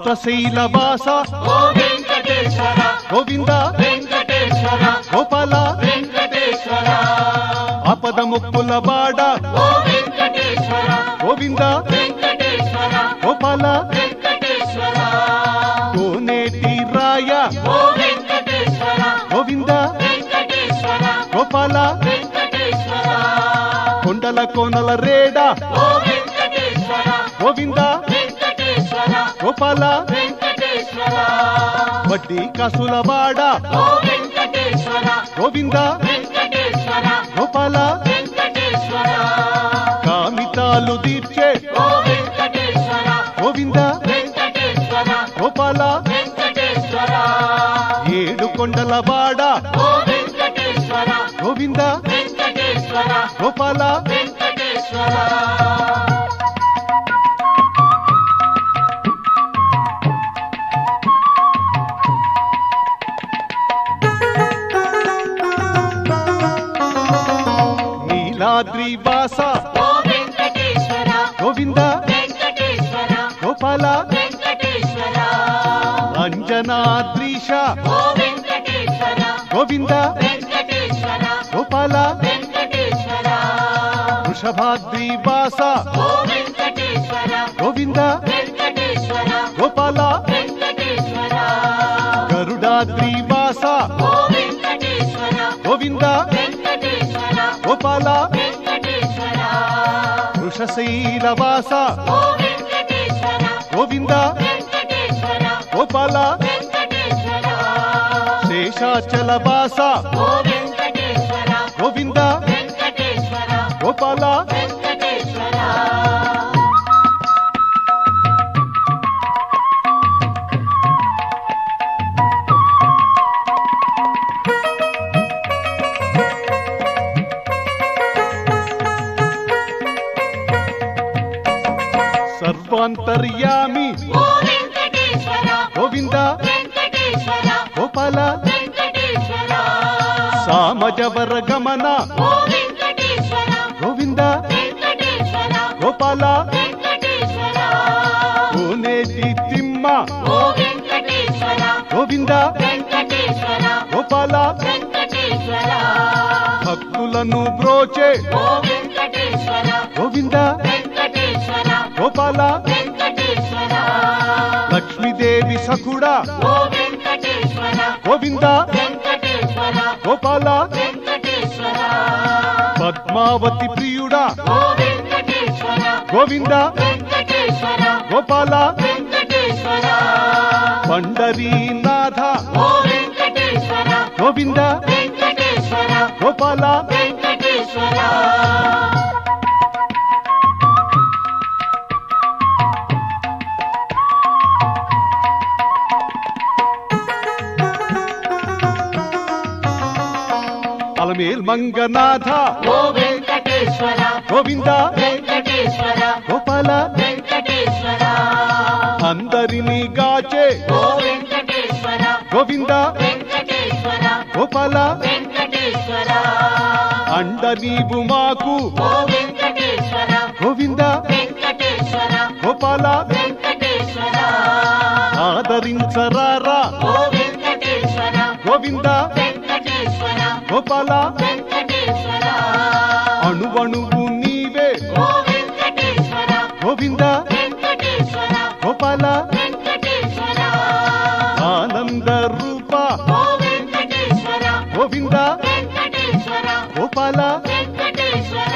సప్తశైలవాస ఓ వెంకటేశ్వర గోవింద వెంకటేశ్వర గోపాల వెంకటేశ్వర ఆపద ముక్కుల బాడ ఓ వెంకటేశ్వర గోవింద వెంకటేశ్వర గోపాల వెంకటేశ్వర కోనేటి రాయ ఓ వెంకటేశ్వర గోవింద వెంకటేశ్వర గోపాల వెంకటేశ్వర కొండల కోనల రేడ ఓ వెంకటేశ్వర గోవింద వెంకటేశ్వర గోపాల వెంకటేశ్వర వడ్డీ కాసుల వాడ ఓ వెంకటేశ్వర గోవింద వెంకటేశ్వర గోపాల వెంకటేశ్వర కామితాలు తీర్చే ఓ వెంకటేశ్వర గోవింద వెంకటేశ్వర గోపాల వెంకటేశ్వర ఏడు కొండల వాడ ఓ వెంకటేశ్వర గోవింద వెంకటేశ్వర గోపాల వెంకటేశ్వర నీలాద్రివాస ఓ వెంకటేశ్వర గోవింద వెంకటేశ్వర గోపాల వెంకటేశ్వర అంజనాద్రీష ఓ వెంకటేశ్వర గోవింద వెంకటేశ్వర గోపాల వెంకటేశ్వర వృషభాద్రివాస ఓ వెంకటేశ్వర గోవింద వెంకటేశ్వర గోపాల వెంకటేశ్వర గరుడాద్రివాస ఓ వెంకటేశ్వర గోవింద వెంకటేశ్వర గోపాల వెంకటేశ్వర వృషశైలవాస ఓ వెంకటేశ్వర గోవింద వెంకటేశ్వర గోపాల వెంకటేశ్వర శేషాచలవాస ఓ వెంకటేశ్వర గోవింద వెంకటేశ్వర గోపాల వెంకటేశ్వర సర్వాంతర్యామి ఓ వెంకటేశ్వర గోవింద వెంకటేశ్వర గోపాల వెంకటేశ్వర సామజవర గమన ఓ వెంకటేశ్వర గోవింద వెంకటేశ్వర గోపాల వెంకటేశ్వర కోనేటి తిమ్మ ఓ వెంకటేశ్వర గోవింద వెంకటేశ్వర గోపాల వెంకటేశ్వర భక్తులను బ్రోచే ఓ వెంకటేశ్వర గోవింద వెంకటేశ్వర గోపాల వెంకటేశ్వర లక్ష్మీదేవి సఖుడా ఓ వెంకటేశ్వర గోవింద వెంకటేశ్వర గోపాల వెంకటేశ్వర పద్మావతి ప్రియుడా ఓ వెంకటేశ్వర గోవింద వెంకటేశ్వర గోపాల వెంకటేశ్వర పండరీనాథ ఓ వెంకటేశ్వర గోవింద వెంకటేశ్వర గోపాల వెంకటేశ్వర అలమేల్ మంగనాథ ఓ వెంకటేశ్వర గోవింద వెంకటేశ్వర గోపాల వెంకటేశ్వర అందరినీ గాచే ఓ వెంకటేశ్వర గోవింద వెంకటేశ్వర గోపాల వెంకటేశ్వర అండ నీవు మాకు ఓ వెంకటేశ్వర గోవింద వెంకటేశ్వర గోపాల వెంకటేశ్వర ఆదరించరారా ఓ వెంకటేశ్వర గోవింద వెంకటేశ్వర గోపాల వెంకటేశ్వర అణువణువు నీవే ఓ వెంకటేశ్వర గోవింద వెంకటేశ్వర గోపాల వెంకటేశ్వర ఆనంద రూప ఓ వెంకటేశ్వర గోవింద వెంకటేశ్వర గోపాల వెంకటేశ్వర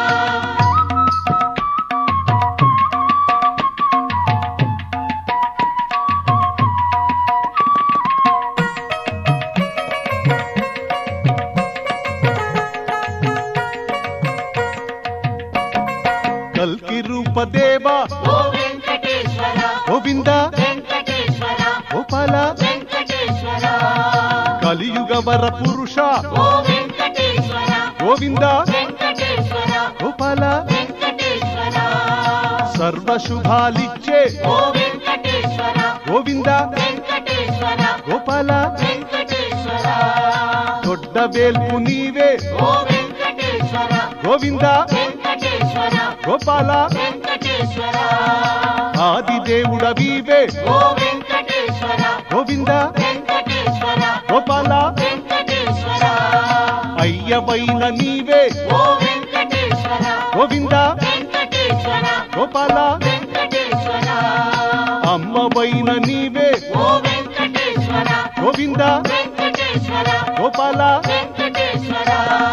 కల్కి రూపదేవ ఓ వెంకటేశ్వర గోవింద వెంకటేశ్వర గోపాల వెంకటేశ్వర కలియుగ వర పురుష ఓ వెంకటేశ్వర గోవింద వెంకటేశ్వర గోపాల వెంకటేశ్వర సర్వశుభాలిచ్చే ఓ వెంకటేశ్వర గోవింద వెంకటేశ్వర గోపాల వెంకటేశ్వర దొడ్డ వేల్పు నీవే ఓ వెంకటేశ్వర గోవింద వెంకటేశ్వర గోపాల వెంకటేశ్వర ఆది దేవుడవీవే ఓ వెంకటేశ్వర వెంకటేశ్వర గోవింద వెంకటేశ్వర గోపాల వెంకటేశ్వర అయ్యవైన నీవే ఓ వెంకటేశ్వర గోవింద వెంకటేశ్వర గోపాల వెంకటేశ్వర అమ్మవైన నీవే ఓ వెంకటేశ్వర గోవింద వెంకటేశ్వర గోపాల వెంకటేశ్వర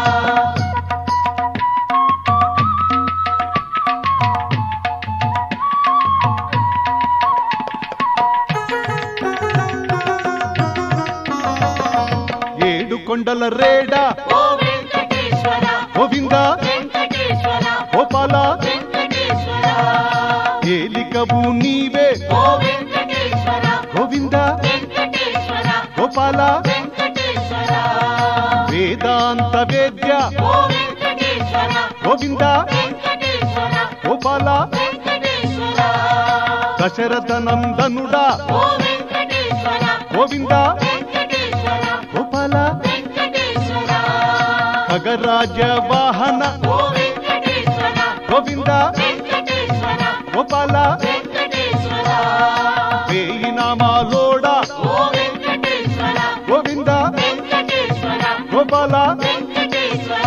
ఏడు కొండల రేడా ఓ వెంకటేశ్వర గోవింద వెంకటేశ్వర గోపాల వెంకటేశ్వర ఏలికవు నీవే ఓ వెంకటేశ్వర గోవింద వెంకటేశ్వర గోపాల వెంకటేశ్వర వేదాంత వేద్య ఓ వెంకటేశ్వర గోవింద వెంకటేశ్వర గోపాల వెంకటేశ్వర దశరథ నందనుడా ఓ వెంకటేశ్వర గోవింద వెంకటేశ్వర గోపాల వెంకటేశ్వర ఖగరాజ వాహన ఓ వెంకటేశ్వర గోవింద వెంకటేశ్వర గోపాల వెంకటేశ్వర వేయి నామాలోడా ఓ వెంకటేశ్వర గోవింద వెంకటేశ్వర గోపాల వెంకటేశ్వర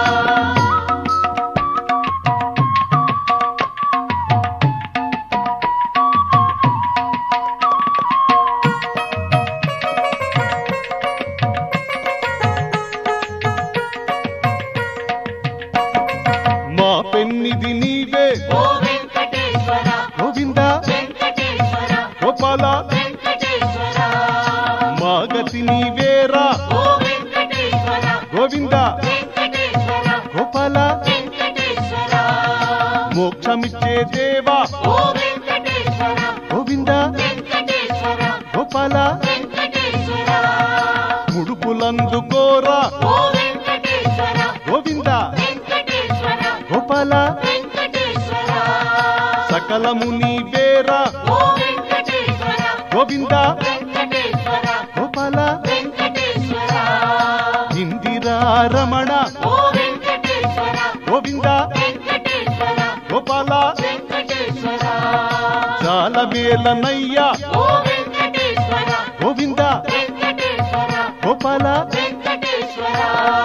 మా పెన్నిది నీవే ఓ వెంకటేశ్వర గోవింద వెంకటేశ్వర గోపాల వెంకటేశ్వర మా గతి నీవేరా ఓ వెంకటేశ్వర గోవింద వెంకటేశ్వర గోపాల వెంకటేశ్వర మోక్షమిచ్చే దేవా ఓ వెంకటేశ్వర గోవింద వెంకటేశ్వర గోపాల వెంకటేశ్వర ముడుపులందుకోరా ఓ వెంకటేశ్వర గోవింద వెంకటేశ్వర గోపాల వెంకటేశ్వర సకలము నీవేరా ఓ వెంకటేశ్వర గోవింద వెంకటేశ్వర గోపాల వెంకటేశ్వర ఇందిరా రమణ ఓ వెంకటేశ్వర గోవింద వెంకటేశ్వర గోపాల వెంకటేశ్వర జాలమేలనయ్యా ఓ వెంకటేశ్వర గోవింద వెంకటేశ్వర గోపాల వెంకటేశ్వర